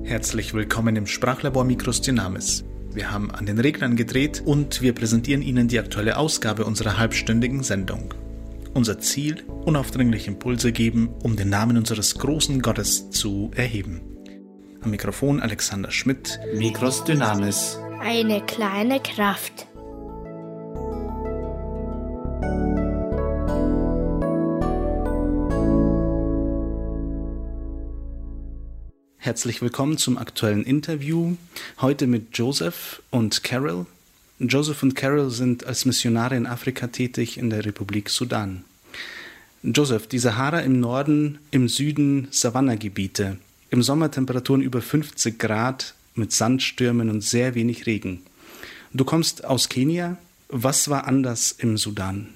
Herzlich willkommen im Sprachlabor Micros Dynamis. Wir haben an den Reglern gedreht und wir präsentieren Ihnen die aktuelle Ausgabe unserer halbstündigen Sendung. Unser Ziel: unaufdringliche Impulse geben, um den Namen unseres großen Gottes zu erheben. Am Mikrofon Alexander Schmidt. Micros Dynamis. Eine kleine Kraft. Herzlich willkommen zum aktuellen Interview. Heute mit Joseph und Carol. Joseph und Carol sind als Missionare in Afrika tätig in der Republik Sudan. Joseph, die Sahara im Norden, im Süden Savannagebiete, im Sommer Temperaturen über 50 Grad mit Sandstürmen und sehr wenig Regen. Du kommst aus Kenia. Was war anders im Sudan?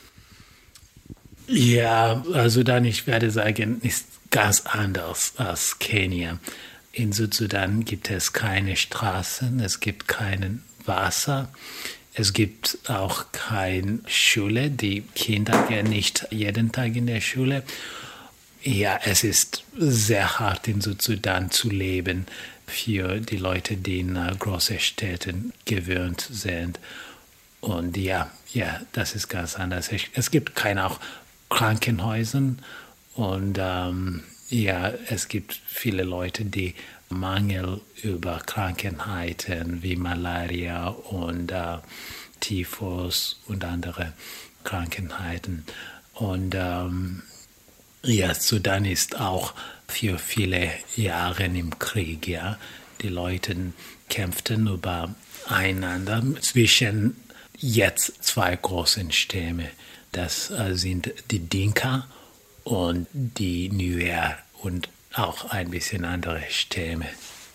Ja, Sudan, ich werde sagen, ist ganz anders als Kenia. In Südsudan gibt es keine Straßen, es gibt kein Wasser, es gibt auch keine Schule. Die Kinder gehen nicht jeden Tag in der Schule. Ja, es ist sehr hart in Südsudan zu leben für die Leute, die in großen Städten gewöhnt sind. Und ja, das ist ganz anders. Es gibt keine auch Krankenhäuser. Und es gibt viele Leute, die Mangel über Krankheiten wie Malaria und Typhus und andere Krankheiten. Und Sudan ist auch für viele Jahre im Krieg. Ja. Die Leute kämpften übereinander zwischen jetzt zwei großen Stämme. Das sind die Dinka und die Nuer und auch ein bisschen andere Stämme.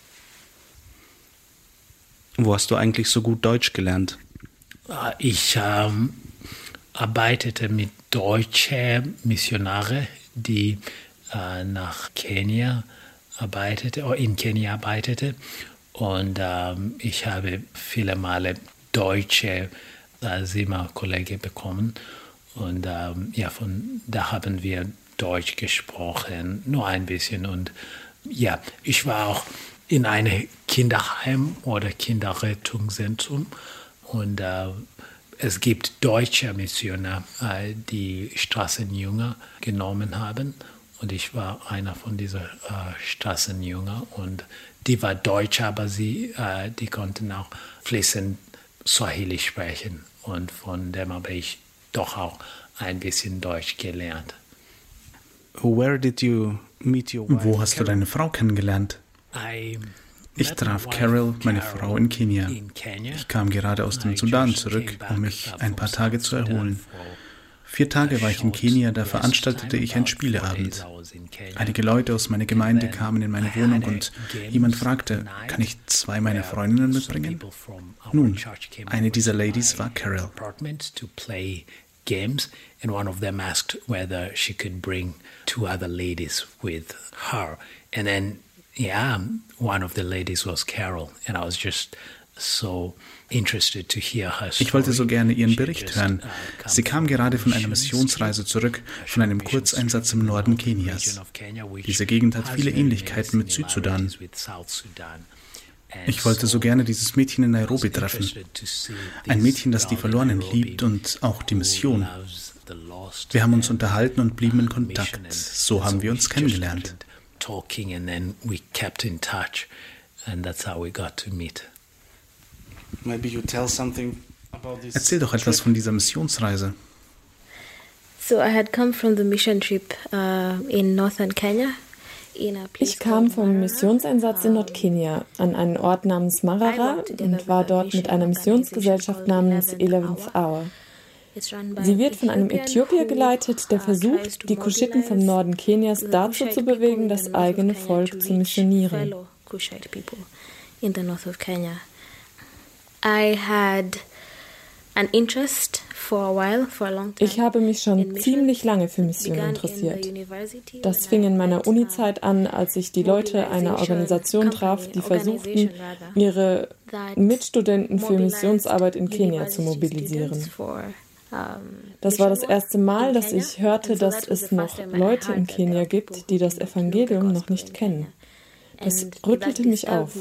Wo hast du eigentlich so gut Deutsch gelernt? Ich arbeitete mit deutschen Missionaren, die nach Kenia in Kenia arbeitete. Und ich habe viele Male deutsche Zimmerkollegen bekommen. Und von da haben wir Deutsch gesprochen, nur ein bisschen. Und ja, ich war auch in einem Kinderheim oder Kinderrettungszentrum. Und es gibt deutsche Missionare, die Straßenjünger genommen haben. Und ich war einer von diesen Straßenjüngern. Und die war Deutsch, aber die konnten auch fließend Swahili sprechen. Und von dem habe ich doch auch ein bisschen Deutsch gelernt. Where did you meet your wife? Wo hast du deine Frau kennengelernt? Ich traf Carol, meine Frau, in Kenia. Ich kam gerade aus dem Sudan zurück, um mich ein paar Tage zu erholen. 4 Tage war ich in Kenia, da veranstaltete ich einen Spieleabend. Einige Leute aus meiner Gemeinde kamen in meine Wohnung und jemand fragte, kann ich 2 meiner Freundinnen mitbringen? Nun, eine dieser Ladies war Carol. Games, and one of them asked whether she could bring 2 other ladies with her. And then, one of the ladies was Carol, and I was just so interested to hear her story. Ich wollte so gerne ihren Bericht hören. Sie kam gerade von einer Missionsreise zurück, von einem Kurzeinsatz im Norden Kenias. Diese Gegend hat viele Ähnlichkeiten mit Südsudan. Ich wollte so gerne dieses Mädchen in Nairobi treffen. Ein Mädchen, das die Verlorenen liebt und auch die Mission. Wir haben uns unterhalten und blieben in Kontakt. So haben wir uns kennengelernt. Erzähl doch etwas von dieser Missionsreise. So I had come from the mission trip in northern Kenya. Ich kam vom Missionseinsatz in Nordkenia an einen Ort namens Marara und war dort mit einer Missionsgesellschaft namens 11th Hour. Sie wird von einem Äthiopier geleitet, der versucht, die Kuschiten vom Norden Kenias dazu zu bewegen, das eigene Volk zu missionieren. Ich habe mich schon ziemlich lange für Mission interessiert. Das fing in meiner Uni-Zeit an, als ich die Leute einer Organisation traf, die versuchten, ihre Mitstudenten für Missionsarbeit in Kenia zu mobilisieren. Das war das erste Mal, dass ich hörte, dass es noch Leute in Kenia gibt, die das Evangelium noch nicht kennen. Das rüttelte mich auf.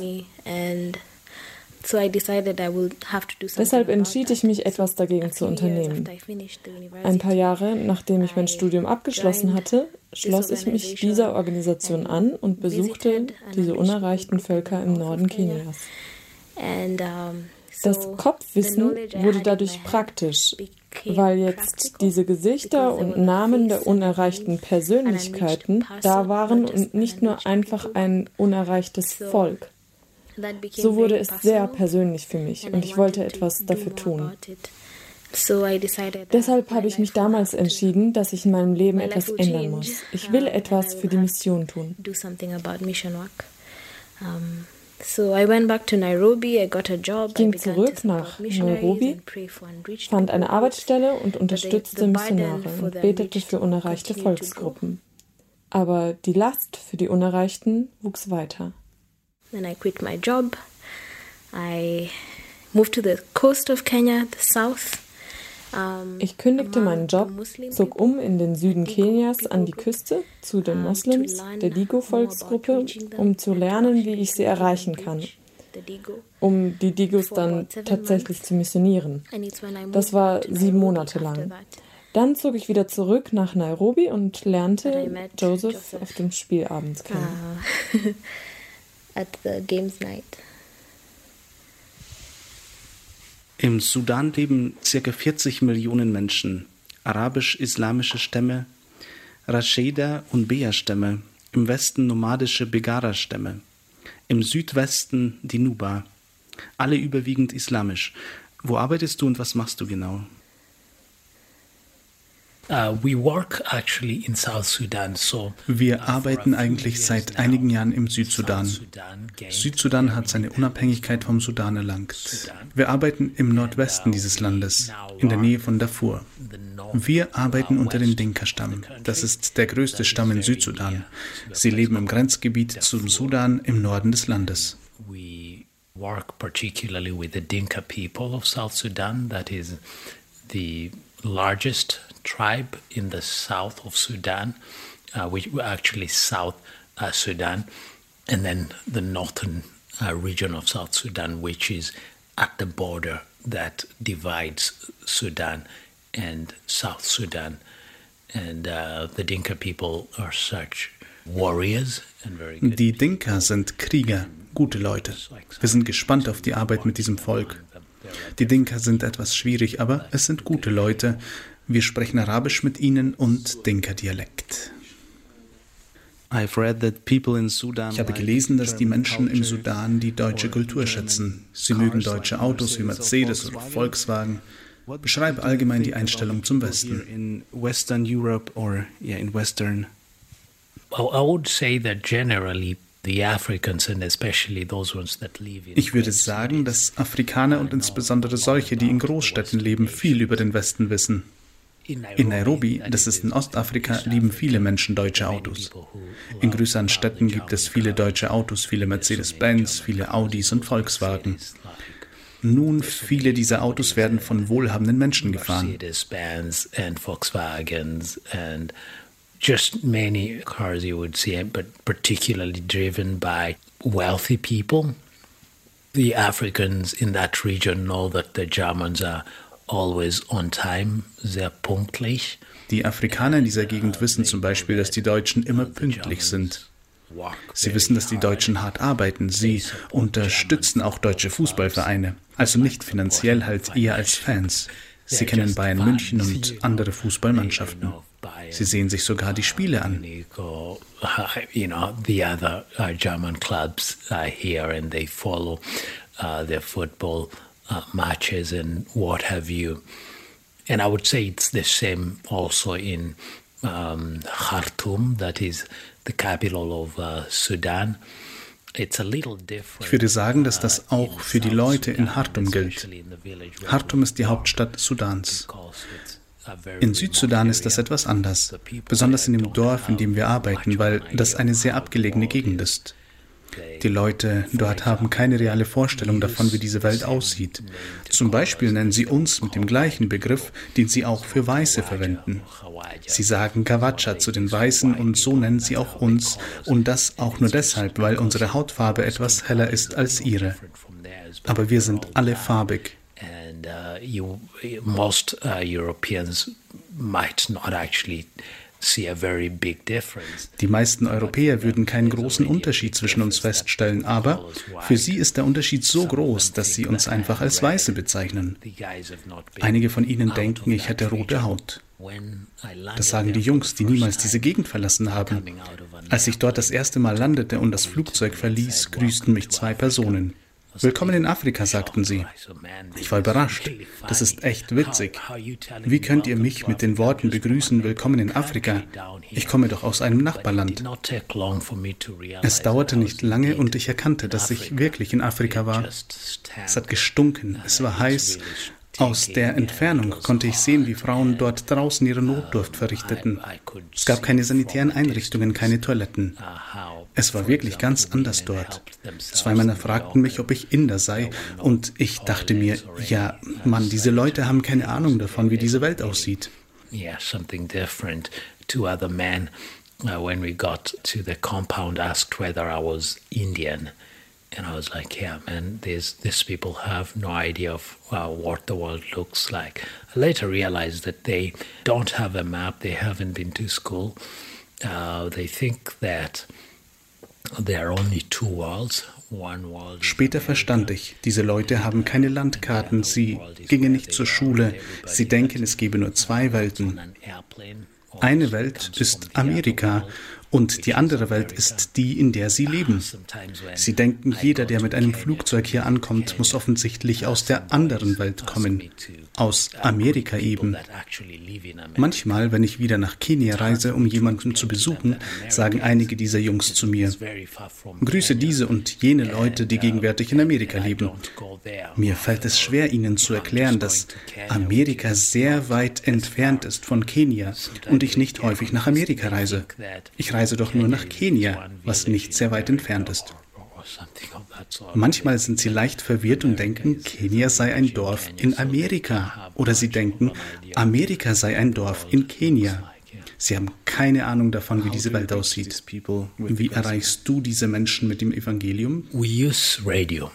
Deshalb entschied ich mich, etwas dagegen zu unternehmen. Ein paar Jahre, nachdem ich mein Studium abgeschlossen hatte, schloss ich mich dieser Organisation an und besuchte diese unerreichten Völker im Norden Kenias. Das Kopfwissen wurde dadurch praktisch, weil jetzt diese Gesichter und Namen der unerreichten Persönlichkeiten da waren und nicht nur einfach ein unerreichtes Volk. So wurde es sehr persönlich für mich und ich wollte etwas dafür tun. Deshalb habe ich mich damals entschieden, dass ich in meinem Leben etwas ändern muss. Ich will etwas für die Mission tun. Ich ging zurück nach Nairobi, fand eine Arbeitsstelle und unterstützte Missionare und betete für unerreichte Volksgruppen. Aber die Last für die Unerreichten wuchs weiter. Then I quit my job. I moved to the coast of Kenya, the south. Ich kündigte meinen Job, zog in den Süden Kenias an die Küste zu den Moslems, der Digo-Volksgruppe, um zu lernen, wie ich sie erreichen kann, um die Digos dann tatsächlich zu missionieren. Das war 7 Monate lang. Dann zog ich wieder zurück nach Nairobi und lernte Joseph auf dem Spielabend kennen. At the games night. Im Sudan leben ca. 40 Millionen Menschen, arabisch-islamische Stämme, Rasheda- und Bea-Stämme, im Westen nomadische Begara-Stämme, im Südwesten die Nuba, alle überwiegend islamisch. Wo arbeitest du und was machst du genau? Wir arbeiten eigentlich seit einigen Jahren im Südsudan. Südsudan hat seine Unabhängigkeit vom Sudan erlangt. Wir arbeiten im Nordwesten dieses Landes, in der Nähe von Darfur. Wir arbeiten unter dem Dinka-Stamm. Das ist der größte Stamm in Südsudan. Sie leben im Grenzgebiet zum Sudan im Norden des Landes. We work particularly with the Dinka people of South Sudan, that is the largest tribe in the south of Sudan, which actually South Sudan, and then the northern region of South Sudan, which is at the border that divides Sudan and South Sudan. And the Dinka people are such warriors and very good. Die Dinka sind Krieger, gute Leute. Wir sind gespannt auf die Arbeit mit diesem Volk. Die Dinka sind etwas schwierig, aber es sind gute Leute. Wir sprechen Arabisch mit ihnen und Dinka-Dialekt. Ich habe gelesen, dass die Menschen im Sudan die deutsche Kultur schätzen. Sie mögen deutsche Autos wie Mercedes oder Volkswagen. Beschreibe allgemein die Einstellung zum Westen. In Western Europe or in Western. Well, I would say that generally ich würde sagen, dass Afrikaner und insbesondere solche, die in Großstädten leben, viel über den Westen wissen. In Nairobi, das ist in Ostafrika, lieben viele Menschen deutsche Autos. In größeren Städten gibt es viele deutsche Autos, viele Mercedes-Benz, viele Audis und Volkswagen. Nun, viele dieser Autos werden von wohlhabenden Menschen gefahren. Just many cars you would see, but particularly driven by wealthy people. The Africans in that region know that the Germans are always on time, sehr pünktlich. Die Afrikaner in dieser Gegend wissen zum Beispiel, dass die Deutschen immer pünktlich sind. Sie wissen, dass die Deutschen hart arbeiten. Sie unterstützen auch deutsche Fußballvereine, also nicht finanziell, halt eher als Fans. Sie kennen Bayern München und andere Fußballmannschaften. Sie sehen sich sogar die Spiele an. The other German clubs here and they follow their football matches and what have you. And I would say it's the same also in Khartoum, that is the capital of Sudan. Ich würde sagen, dass das auch für die Leute in Khartoum gilt. Khartoum ist die Hauptstadt Sudans. In Südsudan ist das etwas anders, besonders in dem Dorf, in dem wir arbeiten, weil das eine sehr abgelegene Gegend ist. Die Leute dort haben keine reale Vorstellung davon, wie diese Welt aussieht. Zum Beispiel nennen sie uns mit dem gleichen Begriff, den sie auch für Weiße verwenden. Sie sagen Kawacha zu den Weißen und so nennen sie auch uns und das auch nur deshalb, weil unsere Hautfarbe etwas heller ist als ihre. Aber wir sind alle farbig. Most Europeans might not actually see a very big difference. Die meisten Europäer würden keinen großen Unterschied zwischen uns feststellen, aber für sie ist der Unterschied so groß, dass sie uns einfach als Weiße bezeichnen. Einige von ihnen denken, ich hätte rote Haut. Das sagen die Jungs, die niemals diese Gegend verlassen haben. Als ich dort das erste Mal landete und das Flugzeug verließ, grüßten mich 2 Personen. Willkommen in Afrika, sagten sie. Ich war überrascht. Das ist echt witzig. Wie könnt ihr mich mit den Worten begrüßen, willkommen in Afrika? Ich komme doch aus einem Nachbarland. Es dauerte nicht lange und ich erkannte, dass ich wirklich in Afrika war. Es hat gestunken, es war heiß. Aus der Entfernung konnte ich sehen, wie Frauen dort draußen ihre Notdurft verrichteten. Es gab keine sanitären Einrichtungen, keine Toiletten. Es war wirklich ganz anders dort. 2 Männer fragten mich, ob ich Inder sei, und ich dachte mir, ja, Mann, diese Leute haben keine Ahnung davon, wie diese Welt aussieht. Yeah, something different. 2 other men, when we got to the compound, asked whether I was Indian. And I was like, yeah, man, these people have no idea of what the world looks like. I later realized that they don't have a map, they haven't been to school. They think that there are only 2 worlds. Später verstand ich, diese Leute haben keine Landkarten, sie gingen nicht zur Schule, sie denken, es gebe nur 2 Welten. Eine Welt ist Amerika und die andere Welt ist die, in der sie leben. Sie denken, jeder, der mit einem Flugzeug hier ankommt, muss offensichtlich aus der anderen Welt kommen, aus Amerika eben. Manchmal, wenn ich wieder nach Kenia reise, um jemanden zu besuchen, sagen einige dieser Jungs zu mir, grüße diese und jene Leute, die gegenwärtig in Amerika leben. Mir fällt es schwer, ihnen zu erklären, dass Amerika sehr weit entfernt ist von Kenia und ich nicht häufig nach Amerika reise. Ich reise doch nur nach Kenia, was nicht sehr weit entfernt ist. Manchmal sind sie leicht verwirrt und denken, Kenia sei ein Dorf in Amerika. Oder sie denken, Amerika sei ein Dorf in Kenia. Sie haben keine Ahnung davon, wie diese Welt aussieht. Wie erreichst du diese Menschen mit dem Evangelium? Wir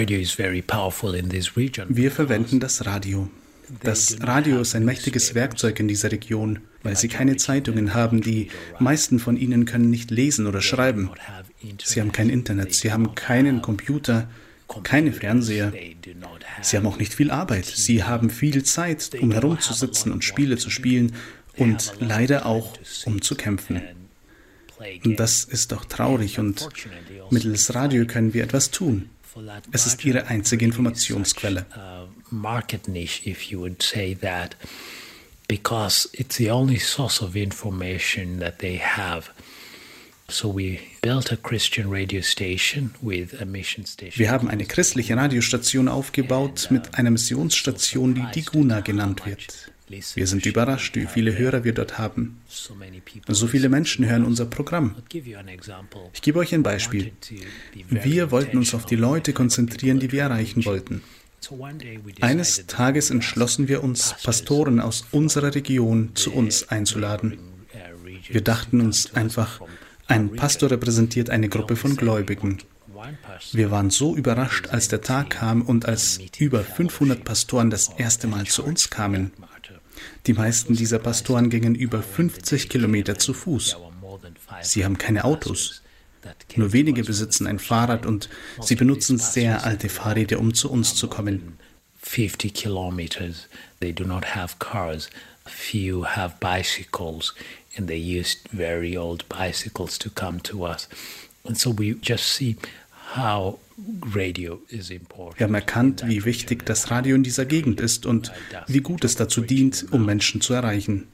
verwenden das Radio. Das Radio ist ein mächtiges Werkzeug in dieser Region, weil sie keine Zeitungen haben. Die meisten von ihnen können nicht lesen oder schreiben. Sie haben kein Internet, sie haben keinen Computer, keine Fernseher. Sie haben auch nicht viel Arbeit. Sie haben viel Zeit, um herumzusitzen und Spiele zu spielen und leider auch, um zu kämpfen. Und das ist doch traurig und mittels Radio können wir etwas tun. Es ist ihre einzige Informationsquelle. Market niche, if you would say that, because it's the only source of information that they have. So we built a Christian radio station with a mission station. Wir haben eine christliche Radiostation aufgebaut mit einer Missionsstation, die Diguna genannt wird. Wir sind überrascht, wie viele Hörer wir dort haben. So viele Menschen hören unser Programm. Ich gebe euch ein Beispiel. Wir wollten uns auf die Leute konzentrieren, die wir erreichen wollten. Eines Tages entschlossen wir uns, Pastoren aus unserer Region zu uns einzuladen. Wir dachten uns einfach, ein Pastor repräsentiert eine Gruppe von Gläubigen. Wir waren so überrascht, als der Tag kam und als über 500 Pastoren das erste Mal zu uns kamen. Die meisten dieser Pastoren gingen über 50 Kilometer zu Fuß. Sie haben keine Autos. Nur wenige besitzen ein Fahrrad und sie benutzen sehr alte Fahrräder, um zu uns zu kommen. 50 kilometers, they do not have cars. Few have bicycles and they used very old bicycles to come to us. And so we just see how radio is important. Wir haben erkannt, wie wichtig das Radio in dieser Gegend ist und wie gut es dazu dient, um Menschen zu erreichen.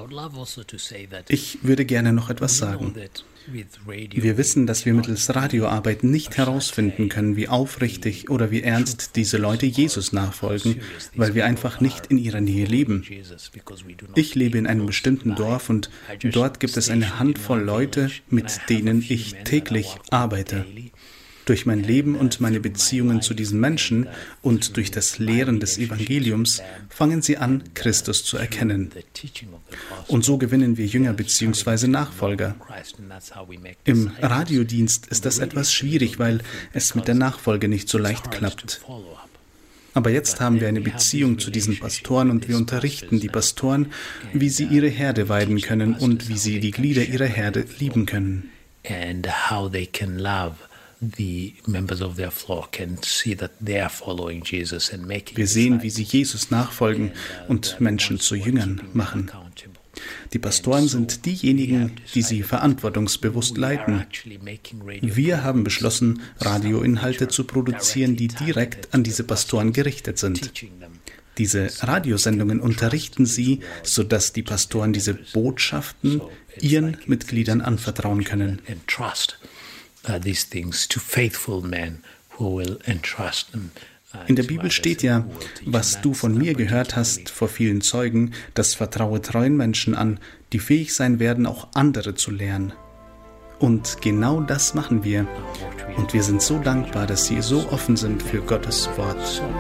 Ich würde gerne noch etwas sagen. Wir wissen, dass wir mittels Radioarbeit nicht herausfinden können, wie aufrichtig oder wie ernst diese Leute Jesus nachfolgen, weil wir einfach nicht in ihrer Nähe leben. Ich lebe in einem bestimmten Dorf und dort gibt es eine Handvoll Leute, mit denen ich täglich arbeite. Durch mein Leben und meine Beziehungen zu diesen Menschen und durch das Lehren des Evangeliums fangen sie an, Christus zu erkennen. Und so gewinnen wir Jünger bzw. Nachfolger. Im Radiodienst ist das etwas schwierig, weil es mit der Nachfolge nicht so leicht klappt. Aber jetzt haben wir eine Beziehung zu diesen Pastoren und wir unterrichten die Pastoren, wie sie ihre Herde weiden können und wie sie die Glieder ihrer Herde lieben können. Wir sehen, wie sie Jesus nachfolgen und Menschen zu Jüngern machen. Die Pastoren sind diejenigen, die sie verantwortungsbewusst leiten. Wir haben beschlossen, Radioinhalte zu produzieren, die direkt an diese Pastoren gerichtet sind. Diese Radiosendungen unterrichten sie, sodass die Pastoren diese Botschaften ihren Mitgliedern anvertrauen können. In der Bibel steht ja, was du von mir gehört hast vor vielen Zeugen, das vertraue treuen Menschen an, die fähig sein werden, auch andere zu lehren. Und genau das machen wir. Und wir sind so dankbar, dass sie so offen sind für Gottes Wort.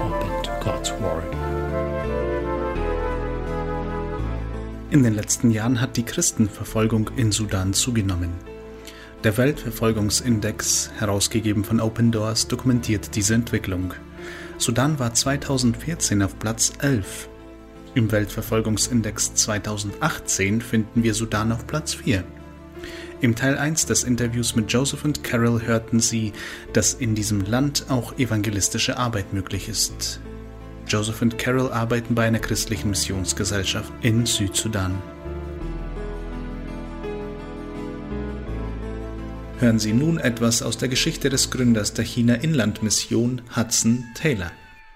In den letzten Jahren hat die Christenverfolgung in Sudan zugenommen. Der Weltverfolgungsindex, herausgegeben von Open Doors, dokumentiert diese Entwicklung. Sudan war 2014 auf Platz 11. Im Weltverfolgungsindex 2018 finden wir Sudan auf Platz 4. Im Teil 1 des Interviews mit Joseph und Carol hörten Sie, dass in diesem Land auch evangelistische Arbeit möglich ist. Joseph und Carol arbeiten bei einer christlichen Missionsgesellschaft in Südsudan. Hören Sie nun etwas aus der Geschichte des Gründers der China-Inland-Mission, Hudson Taylor.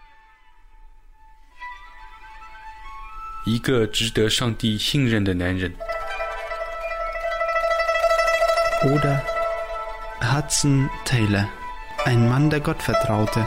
Oder Hudson Taylor, ein Mann, der Gott vertraute.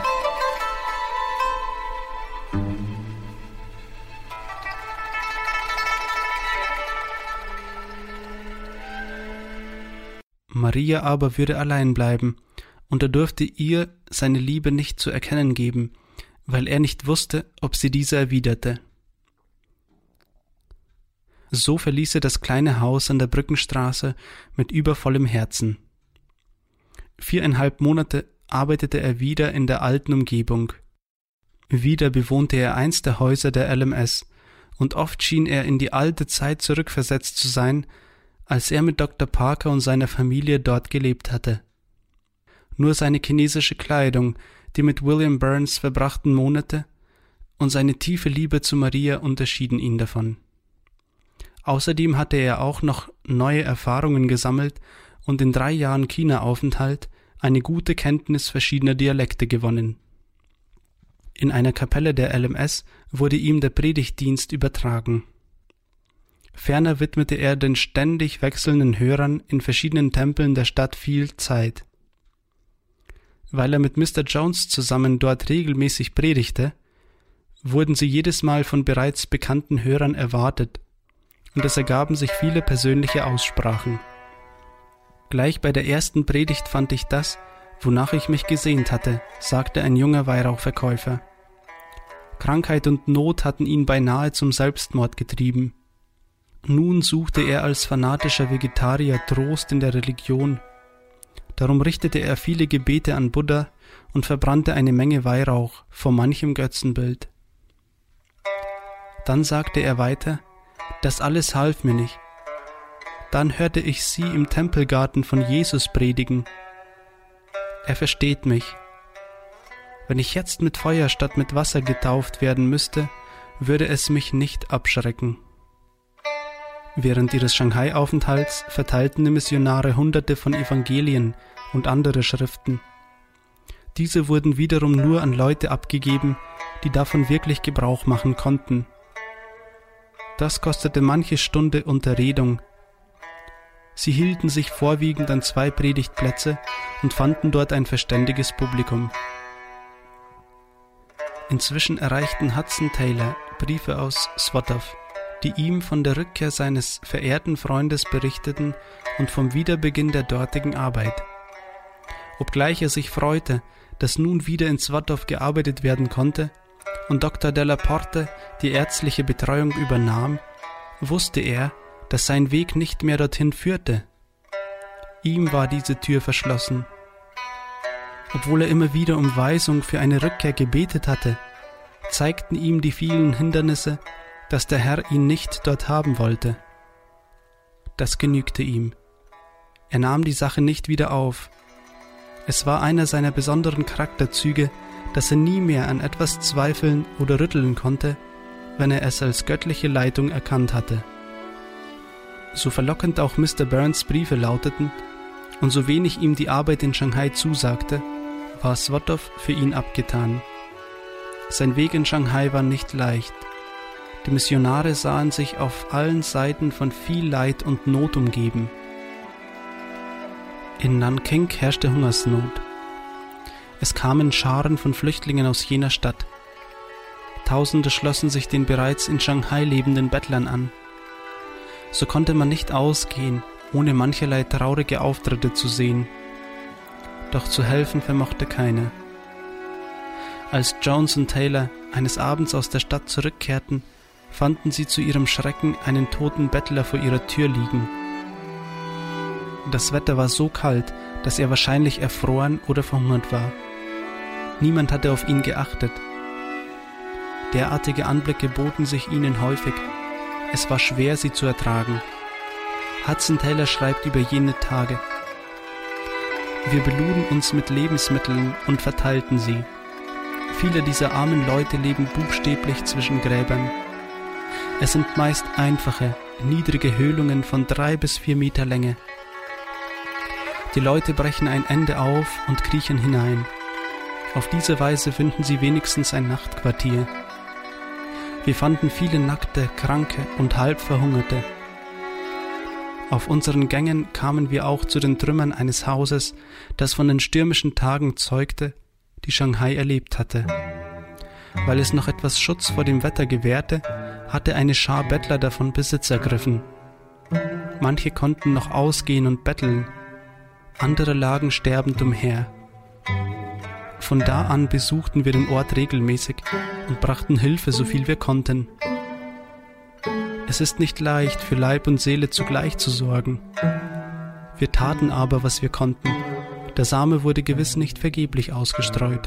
Maria aber würde allein bleiben, und er durfte ihr seine Liebe nicht zu erkennen geben, weil er nicht wusste, ob sie diese erwiderte. So verließ er das kleine Haus an der Brückenstraße mit übervollem Herzen. 4,5 Monate arbeitete er wieder in der alten Umgebung. Wieder bewohnte er eins der Häuser der LMS, und oft schien er in die alte Zeit zurückversetzt zu sein, als er mit Dr. Parker und seiner Familie dort gelebt hatte. Nur seine chinesische Kleidung, die mit William Burns verbrachten Monate und seine tiefe Liebe zu Maria unterschieden ihn davon. Außerdem hatte er auch noch neue Erfahrungen gesammelt und in 3 Jahren China-Aufenthalt eine gute Kenntnis verschiedener Dialekte gewonnen. In einer Kapelle der LMS wurde ihm der Predigtdienst übertragen. Ferner widmete er den ständig wechselnden Hörern in verschiedenen Tempeln der Stadt viel Zeit. Weil er mit Mr. Jones zusammen dort regelmäßig predigte, wurden sie jedes Mal von bereits bekannten Hörern erwartet, und es ergaben sich viele persönliche Aussprachen. Gleich bei der ersten Predigt fand ich das, wonach ich mich gesehnt hatte, sagte ein junger Weihrauchverkäufer. Krankheit und Not hatten ihn beinahe zum Selbstmord getrieben. Nun suchte er als fanatischer Vegetarier Trost in der Religion. Darum richtete er viele Gebete an Buddha und verbrannte eine Menge Weihrauch vor manchem Götzenbild. Dann sagte er weiter, das alles half mir nicht. Dann hörte ich sie im Tempelgarten von Jesus predigen. Er versteht mich. Wenn ich jetzt mit Feuer statt mit Wasser getauft werden müsste, würde es mich nicht abschrecken. Während ihres Shanghai-Aufenthalts verteilten die Missionare Hunderte von Evangelien und andere Schriften. Diese wurden wiederum nur an Leute abgegeben, die davon wirklich Gebrauch machen konnten. Das kostete manche Stunde Unterredung. Sie hielten sich vorwiegend an 2 Predigtplätze und fanden dort ein verständiges Publikum. Inzwischen erreichten Hudson Taylor Briefe aus Swatow, die ihm von der Rückkehr seines verehrten Freundes berichteten und vom Wiederbeginn der dortigen Arbeit. obgleich er sich freute, dass nun wieder in Svatov gearbeitet werden konnte und Dr. Della Porte die ärztliche Betreuung übernahm, wusste er, dass sein Weg nicht mehr dorthin führte. Ihm war diese Tür verschlossen. Obwohl er immer wieder um Weisung für eine Rückkehr gebetet hatte, zeigten ihm die vielen Hindernisse, dass der Herr ihn nicht dort haben wollte. Das genügte ihm. Er nahm die Sache nicht wieder auf. Es war einer seiner besonderen Charakterzüge, dass er nie mehr an etwas zweifeln oder rütteln konnte, wenn er es als göttliche Leitung erkannt hatte. So verlockend auch Mr. Burns Briefe lauteten und so wenig ihm die Arbeit in Shanghai zusagte, war Svatov für ihn abgetan. Sein Weg in Shanghai war nicht leicht. Die Missionare sahen sich auf allen Seiten von viel Leid und Not umgeben. In Nanking herrschte Hungersnot. Es kamen Scharen von Flüchtlingen aus jener Stadt. Tausende schlossen sich den bereits in Shanghai lebenden Bettlern an. So konnte man nicht ausgehen, ohne mancherlei traurige Auftritte zu sehen. Doch zu helfen vermochte keiner. Als Jones und Taylor eines Abends aus der Stadt zurückkehrten, fanden sie zu ihrem Schrecken einen toten Bettler vor ihrer Tür liegen. Das Wetter war so kalt, dass er wahrscheinlich erfroren oder verhungert war. Niemand hatte auf ihn geachtet. Derartige Anblicke boten sich ihnen häufig. Es war schwer, sie zu ertragen. Hudson Taylor schreibt über jene Tage: Wir beluden uns mit Lebensmitteln und verteilten sie. Viele dieser armen Leute leben buchstäblich zwischen Gräbern. Es sind meist einfache, niedrige Höhlungen von 3 bis 4 Meter Länge. Die Leute brechen ein Ende auf und kriechen hinein. Auf diese Weise finden sie wenigstens ein Nachtquartier. Wir fanden viele Nackte, Kranke und Halbverhungerte. Auf unseren Gängen kamen wir auch zu den Trümmern eines Hauses, das von den stürmischen Tagen zeugte, die Shanghai erlebt hatte. Weil es noch etwas Schutz vor dem Wetter gewährte, hatte eine Schar Bettler davon Besitz ergriffen. Manche konnten noch ausgehen und betteln, andere lagen sterbend umher. Von da an besuchten wir den Ort regelmäßig und brachten Hilfe, so viel wir konnten. Es ist nicht leicht, für Leib und Seele zugleich zu sorgen. Wir taten aber, was wir konnten. Der Same wurde gewiss nicht vergeblich ausgestreut.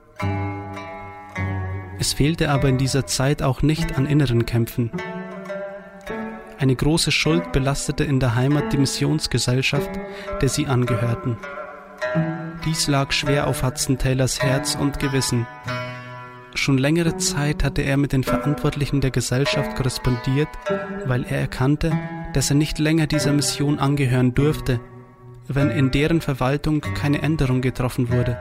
Es fehlte aber in dieser Zeit auch nicht an inneren Kämpfen. Eine große Schuld belastete in der Heimat die Missionsgesellschaft, der sie angehörten. Dies lag schwer auf Hudson Taylors Herz und Gewissen. Schon längere Zeit hatte er mit den Verantwortlichen der Gesellschaft korrespondiert, weil er erkannte, dass er nicht länger dieser Mission angehören durfte, wenn in deren Verwaltung keine Änderung getroffen wurde.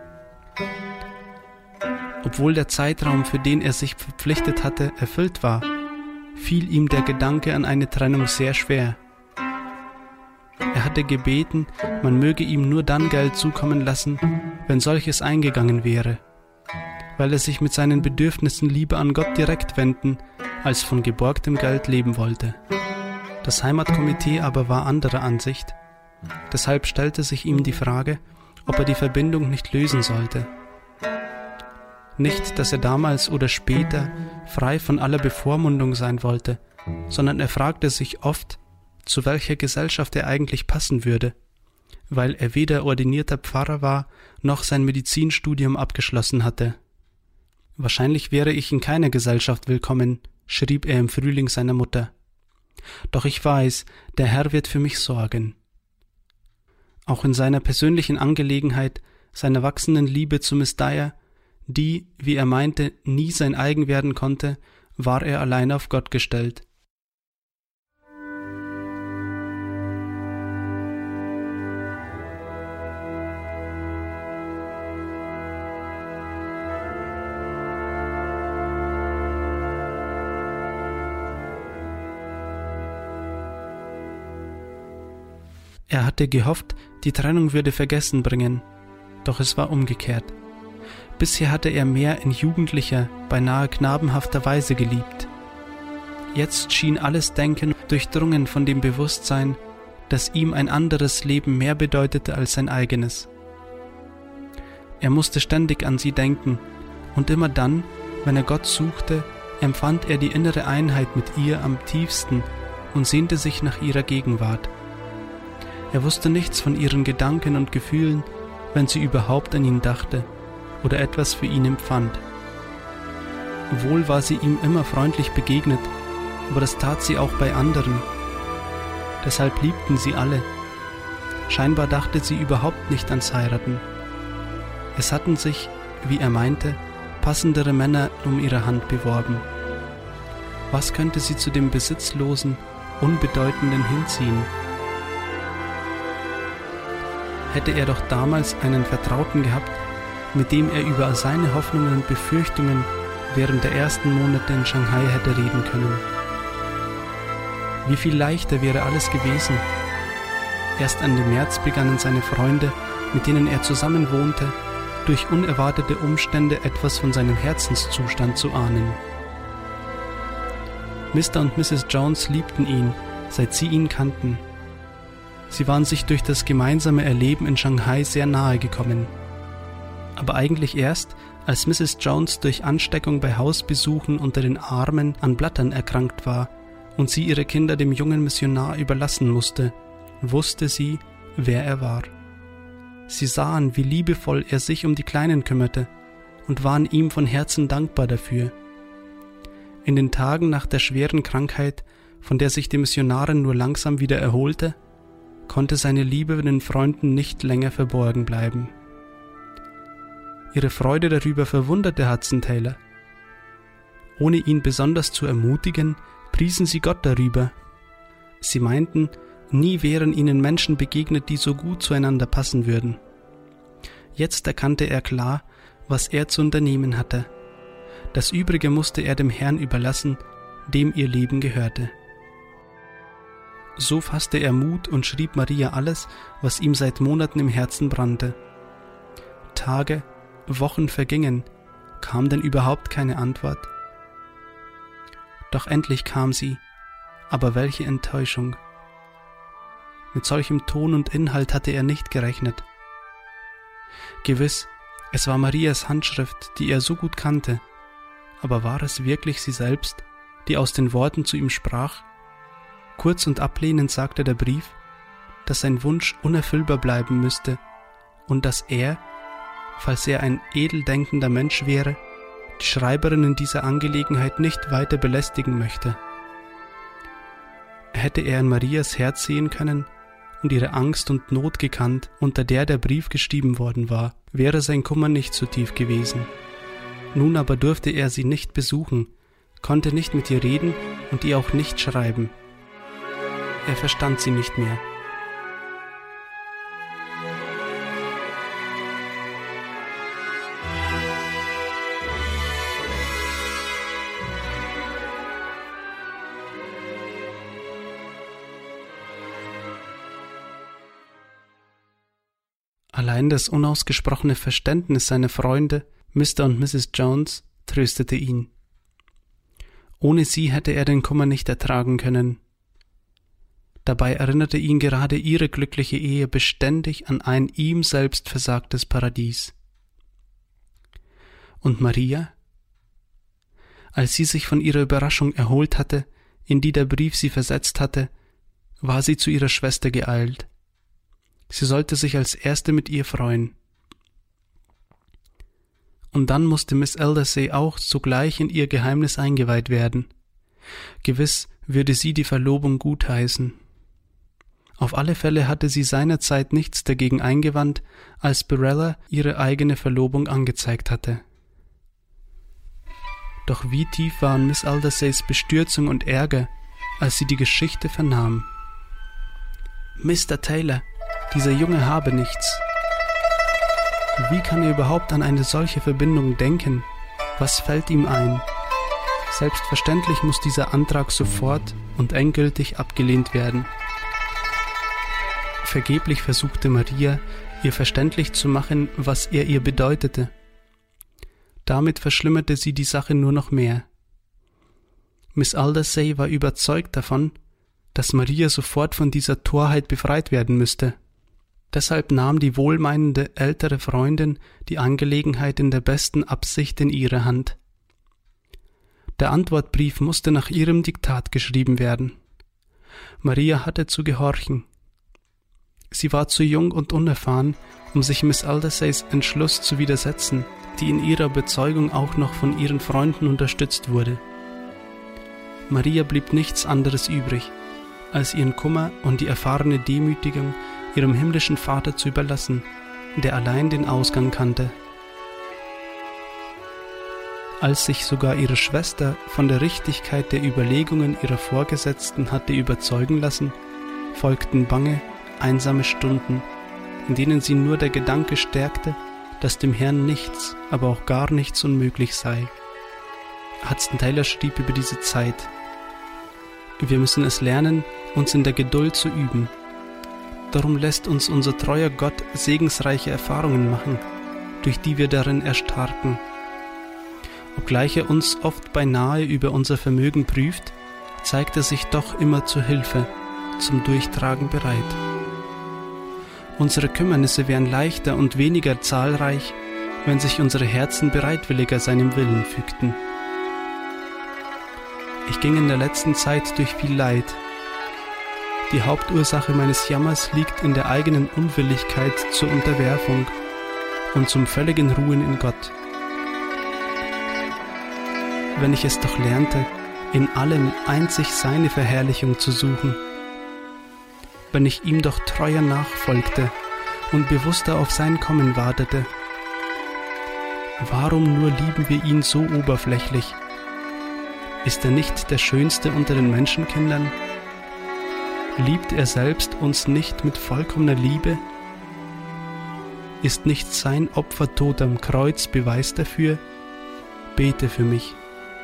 Obwohl der Zeitraum, für den er sich verpflichtet hatte, erfüllt war, fiel ihm der Gedanke an eine Trennung sehr schwer. Er hatte gebeten, man möge ihm nur dann Geld zukommen lassen, wenn solches eingegangen wäre, weil er sich mit seinen Bedürfnissen lieber an Gott direkt wenden, als von geborgtem Geld leben wollte. Das Heimatkomitee aber war anderer Ansicht. Deshalb stellte sich ihm die Frage, ob er die Verbindung nicht lösen sollte. Nicht, dass er damals oder später frei von aller Bevormundung sein wollte, sondern er fragte sich oft, zu welcher Gesellschaft er eigentlich passen würde, weil er weder ordinierter Pfarrer war, noch sein Medizinstudium abgeschlossen hatte. Wahrscheinlich wäre ich in keiner Gesellschaft willkommen, schrieb er im Frühling seiner Mutter. Doch ich weiß, der Herr wird für mich sorgen. Auch in seiner persönlichen Angelegenheit, seiner wachsenden Liebe zu Miss Dyer, die, wie er meinte, nie sein eigen werden konnte, war er allein auf Gott gestellt. Er hatte gehofft, die Trennung würde Vergessen bringen, doch es war umgekehrt. Bisher hatte er mehr in jugendlicher, beinahe knabenhafter Weise geliebt. Jetzt schien alles Denken durchdrungen von dem Bewusstsein, dass ihm ein anderes Leben mehr bedeutete als sein eigenes. Er musste ständig an sie denken, und immer dann, wenn er Gott suchte, empfand er die innere Einheit mit ihr am tiefsten und sehnte sich nach ihrer Gegenwart. Er wusste nichts von ihren Gedanken und Gefühlen, wenn sie überhaupt an ihn dachte oder etwas für ihn empfand. Wohl war sie ihm immer freundlich begegnet, aber das tat sie auch bei anderen. Deshalb liebten sie alle. Scheinbar dachte sie überhaupt nicht ans Heiraten. Es hatten sich, wie er meinte, passendere Männer um ihre Hand beworben. Was könnte sie zu dem besitzlosen, Unbedeutenden hinziehen? Hätte er doch damals einen Vertrauten gehabt, mit dem er über seine Hoffnungen und Befürchtungen während der ersten Monate in Shanghai hätte reden können. Wie viel leichter wäre alles gewesen. Erst Ende März begannen seine Freunde, mit denen er zusammen wohnte, durch unerwartete Umstände etwas von seinem Herzenszustand zu ahnen. Mr. und Mrs. Jones liebten ihn, seit sie ihn kannten. Sie waren sich durch das gemeinsame Erleben in Shanghai sehr nahe gekommen. Aber eigentlich erst, als Mrs. Jones durch Ansteckung bei Hausbesuchen unter den Armen an Blattern erkrankt war und sie ihre Kinder dem jungen Missionar überlassen musste, wusste sie, wer er war. Sie sahen, wie liebevoll er sich um die Kleinen kümmerte und waren ihm von Herzen dankbar dafür. In den Tagen nach der schweren Krankheit, von der sich die Missionarin nur langsam wieder erholte, konnte seine Liebe den Freunden nicht länger verborgen bleiben. Ihre Freude darüber verwunderte Hudson Taylor. Ohne ihn besonders zu ermutigen, priesen sie Gott darüber. Sie meinten, nie wären ihnen Menschen begegnet, die so gut zueinander passen würden. Jetzt erkannte er klar, was er zu unternehmen hatte. Das Übrige musste er dem Herrn überlassen, dem ihr Leben gehörte. So fasste er Mut und schrieb Maria alles, was ihm seit Monaten im Herzen brannte. Tage, Wochen vergingen, kam denn überhaupt keine Antwort? Doch endlich kam sie, aber welche Enttäuschung! Mit solchem Ton und Inhalt hatte er nicht gerechnet. Gewiss, es war Marias Handschrift, die er so gut kannte, aber war es wirklich sie selbst, die aus den Worten zu ihm sprach? Kurz und ablehnend sagte der Brief, dass sein Wunsch unerfüllbar bleiben müsste und dass er, falls er ein edel denkender Mensch wäre, die Schreiberin in dieser Angelegenheit nicht weiter belästigen möchte. Hätte er in Marias Herz sehen können und ihre Angst und Not gekannt, unter der der Brief geschrieben worden war, wäre sein Kummer nicht so tief gewesen. Nun aber durfte er sie nicht besuchen, konnte nicht mit ihr reden und ihr auch nicht schreiben. Er verstand sie nicht mehr. Allein das unausgesprochene Verständnis seiner Freunde, Mr. und Mrs. Jones, tröstete ihn. Ohne sie hätte er den Kummer nicht ertragen können. Dabei erinnerte ihn gerade ihre glückliche Ehe beständig an ein ihm selbst versagtes Paradies. Und Maria? Als sie sich von ihrer Überraschung erholt hatte, in die der Brief sie versetzt hatte, war sie zu ihrer Schwester geeilt. Sie sollte sich als Erste mit ihr freuen. Und dann musste Miss Aldersey auch sogleich in ihr Geheimnis eingeweiht werden. Gewiss würde sie die Verlobung gutheißen. Auf alle Fälle hatte sie seinerzeit nichts dagegen eingewandt, als Barella ihre eigene Verlobung angezeigt hatte. Doch wie tief waren Miss Alderseys Bestürzung und Ärger, als sie die Geschichte vernahm. Mr. Taylor, dieser Junge habe nichts. Wie kann er überhaupt an eine solche Verbindung denken? Was fällt ihm ein? Selbstverständlich muss dieser Antrag sofort und endgültig abgelehnt werden. Vergeblich versuchte Maria, ihr verständlich zu machen, was er ihr bedeutete. Damit verschlimmerte sie die Sache nur noch mehr. Miss Aldersey war überzeugt davon, dass Maria sofort von dieser Torheit befreit werden müsste. Deshalb nahm die wohlmeinende ältere Freundin die Angelegenheit in der besten Absicht in ihre Hand. Der Antwortbrief musste nach ihrem Diktat geschrieben werden. Maria hatte zu gehorchen. Sie war zu jung und unerfahren, um sich Miss Aldersays Entschluss zu widersetzen, die in ihrer Überzeugung auch noch von ihren Freunden unterstützt wurde. Maria blieb nichts anderes übrig, als ihren Kummer und die erfahrene Demütigung ihrem himmlischen Vater zu überlassen, der allein den Ausgang kannte. Als sich sogar ihre Schwester von der Richtigkeit der Überlegungen ihrer Vorgesetzten hatte überzeugen lassen, folgten bange, einsame Stunden, in denen sie nur der Gedanke stärkte, dass dem Herrn nichts, aber auch gar nichts unmöglich sei. Hudson Taylor schrieb über diese Zeit: Wir müssen es lernen, uns in der Geduld zu üben. Darum lässt uns unser treuer Gott segensreiche Erfahrungen machen, durch die wir darin erstarken. Obgleich er uns oft beinahe über unser Vermögen prüft, zeigt er sich doch immer zur Hilfe, zum Durchtragen bereit. Unsere Kümmernisse wären leichter und weniger zahlreich, wenn sich unsere Herzen bereitwilliger seinem Willen fügten. Ich ging in der letzten Zeit durch viel Leid. Die Hauptursache meines Jammers liegt in der eigenen Unwilligkeit zur Unterwerfung und zum völligen Ruhen in Gott. Wenn ich es doch lernte, in allem einzig seine Verherrlichung zu suchen, wenn ich ihm doch treuer nachfolgte und bewusster auf sein Kommen wartete. Warum nur lieben wir ihn so oberflächlich? Ist er nicht der Schönste unter den Menschenkindern? Liebt er selbst uns nicht mit vollkommener Liebe? Ist nicht sein Opfertod am Kreuz Beweis dafür? Bete für mich.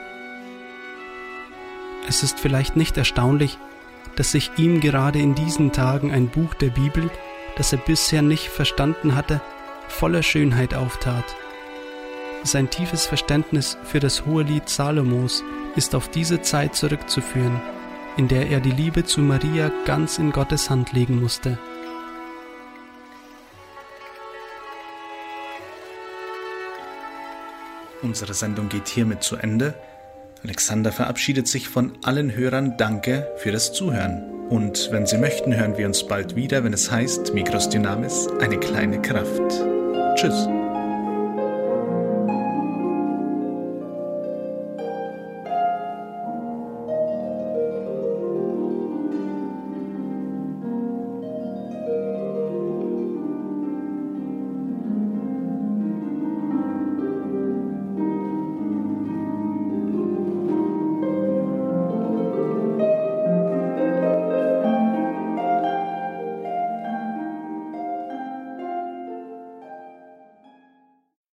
Es ist vielleicht nicht erstaunlich, dass sich ihm gerade in diesen Tagen ein Buch der Bibel, das er bisher nicht verstanden hatte, voller Schönheit auftat. Sein tiefes Verständnis für das Hohelied Salomos ist auf diese Zeit zurückzuführen, in der er die Liebe zu Maria ganz in Gottes Hand legen musste. Unsere Sendung geht hiermit zu Ende. Alexander verabschiedet sich von allen Hörern. Danke für das Zuhören. Und wenn Sie möchten, hören wir uns bald wieder, wenn es heißt Migros Dynamis, eine kleine Kraft. Tschüss.